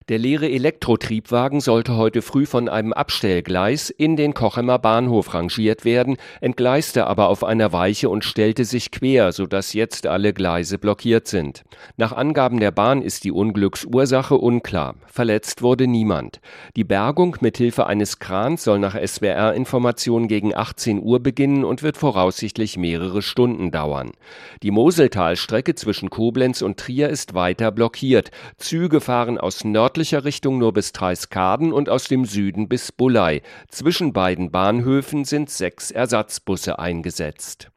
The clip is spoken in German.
Der leere Elektrotriebwagen sollte heute früh von einem Abstellgleis in den Kochemer Bahnhof rangiert werden, entgleiste aber auf einer Weiche und stellte sich quer, sodass jetzt alle Gleise blockiert sind. Nach Angaben der Bahn ist die Unglücksursache unklar. Verletzt wurde niemand. Die Bergung mithilfe eines Krans soll nach SWR-Informationen gegen 18 Uhr beginnen und wird voraussichtlich mehrere Stunden dauern. Die Moseltalstrecke zwischen Koblenz und Trier ist weiter blockiert. Züge fahren aus nördlicher Richtung nur bis Treiskaden und aus dem Süden bis Bullei. Zwischen beiden Bahnhöfen sind 6 Ersatzbusse eingesetzt.